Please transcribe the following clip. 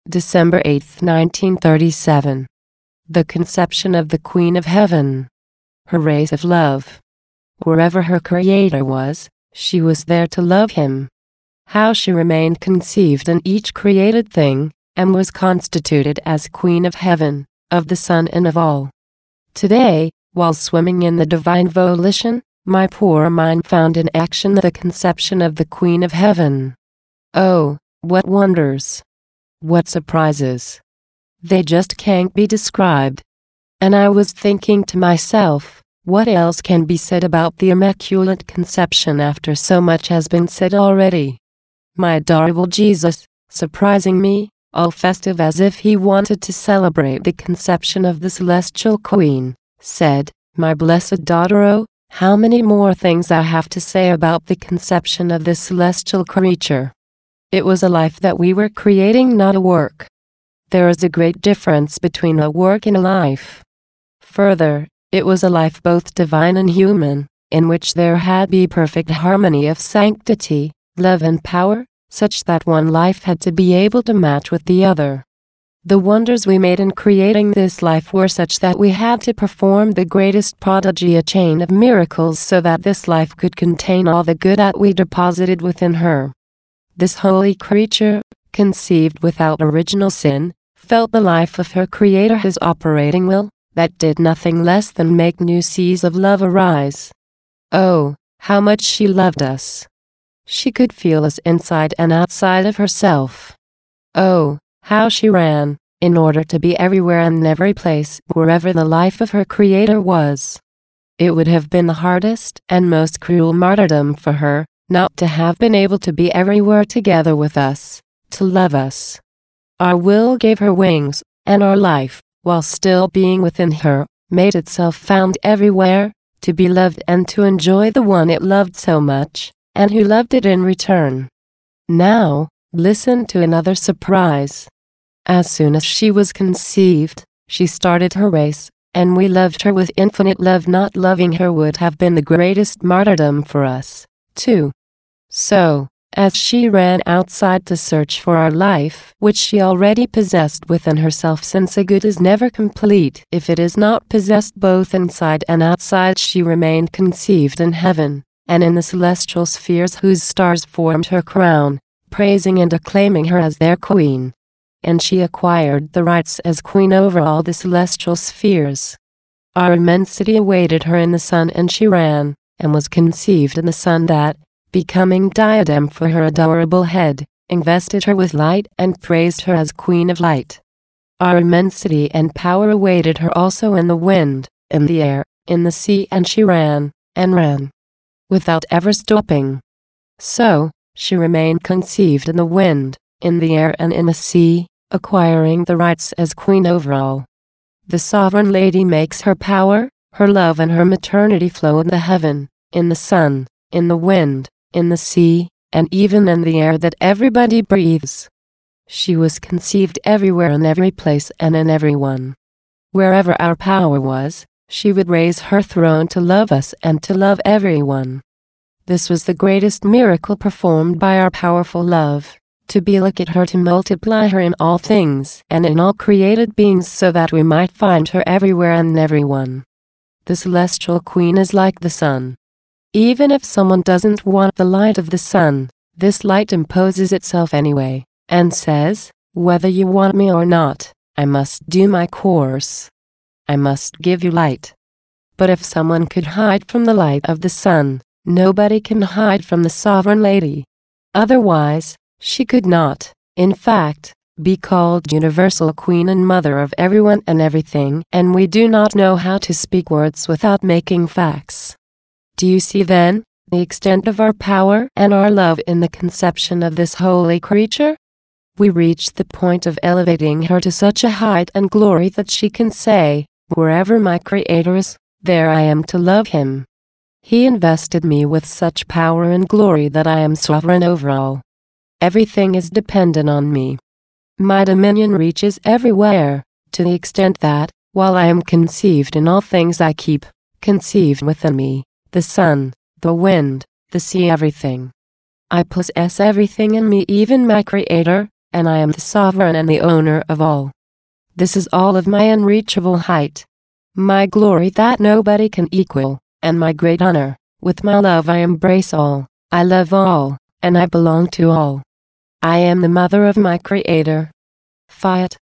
December 8, 1937. The conception of the Queen of Heaven. Her rays of love. Wherever her Creator was, she was there to love him. How she remained conceived in each created thing, and was constituted as Queen of Heaven, of the Sun and of all. Today, while swimming in the divine volition, my poor mind found in action the conception of the Queen of Heaven. Oh, what wonders! What surprises! They just can't be described. And I was thinking to myself, what else can be said about the Immaculate Conception after so much has been said already? My adorable Jesus, surprising me, all festive as if he wanted to celebrate the conception of the Celestial Queen, said, "My blessed daughter, oh, how many more things I have to say about the conception of this celestial creature. It was a life that we were creating, not a work. There is a great difference between a work and a life. Further, it was a life both divine and human, in which there had be perfect harmony of sanctity, love and power, such that one life had to be able to match with the other. The wonders we made in creating this life were such that we had to perform the greatest prodigy, a chain of miracles, so that this life could contain all the good that we deposited within her. This holy creature, conceived without original sin, felt the life of her Creator, his operating will, that did nothing less than make new seas of love arise. Oh, how much she loved us! She could feel us inside and outside of herself. Oh, how she ran, in order to be everywhere and in every place, wherever the life of her Creator was. It would have been the hardest and most cruel martyrdom for her, not to have been able to be everywhere together with us, to love us. Our will gave her wings, and our life, while still being within her, made itself found everywhere, to be loved and to enjoy the one it loved so much, and who loved it in return. Now, listen to another surprise. As soon as she was conceived, she started her race, and we loved her with infinite love. Not loving her would have been the greatest martyrdom for us, too. So, as she ran outside to search for our life, which she already possessed within herself, since a good is never complete if it is not possessed both inside and outside, she remained conceived in heaven, and in the celestial spheres whose stars formed her crown, praising and acclaiming her as their queen. And she acquired the rights as queen over all the celestial spheres. Our immensity awaited her in the sun, and she ran, and was conceived in the sun that, becoming diadem for her adorable head, invested her with light and praised her as Queen of Light. Our immensity and power awaited her also in the wind, in the air, in the sea, and she ran, and ran, without ever stopping. So, she remained conceived in the wind, in the air and in the sea, acquiring the rights as queen over all. The sovereign lady makes her power, her love and her maternity flow in the heaven, in the sun, in the wind, in the sea, and even in the air that everybody breathes. She was conceived everywhere, in every place and in everyone. Wherever our power was, she would raise her throne to love us and to love everyone. This was the greatest miracle performed by our powerful love, to be like at her, to multiply her in all things and in all created beings, so that we might find her everywhere and in everyone. The Celestial Queen is like the sun. Even if someone doesn't want the light of the sun, this light imposes itself anyway, and says, "Whether you want me or not, I must do my course. I must give you light." But if someone could hide from the light of the sun, nobody can hide from the sovereign lady. Otherwise, she could not, in fact, be called universal queen and mother of everyone and everything, and we do not know how to speak words without making facts. Do you see then, the extent of our power and our love in the conception of this holy creature? We reach the point of elevating her to such a height and glory that she can say, "Wherever my Creator is, there I am to love him." He invested me with such power and glory that I am sovereign over all. Everything is dependent on me. My dominion reaches everywhere, to the extent that, while I am conceived in all things, I keep conceived within me the sun, the wind, the sea, everything. I possess everything in me, even my Creator, and I am the sovereign and the owner of all. This is all of my unreachable height, my glory that nobody can equal, and my great honor. With my love I embrace all, I love all, and I belong to all. I am the mother of my Creator. Fiat.